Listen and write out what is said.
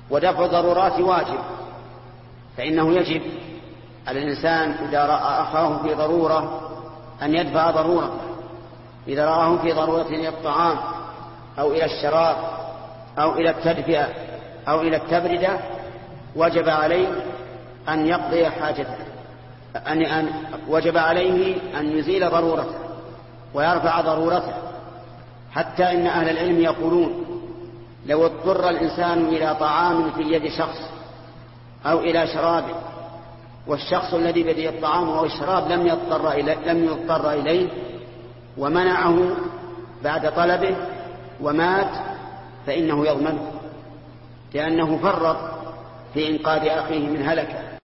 ودفع الضرورات واجب، فإنه يجب على الإنسان إذا رأى أخاه في ضرورة أن يدفع ضرورة. إذا رآه في ضرورة إلى الطعام أو إلى الشراب أو إلى التدفئة أو إلى التبردة وجب عليه أن يقضي حاجته، وجب عليه أن يزيل ضرورته ويرفع ضرورته. حتى إن أهل العلم يقولون لو اضطر الإنسان إلى طعام في يد شخص أو إلى شراب، والشخص الذي بيده الطعام أو الشراب لم يضطر إليه ومنعه بعد طلبه ومات، فإنه يضمنه، لأنه فرط في إنقاذ أخيه من هلكه.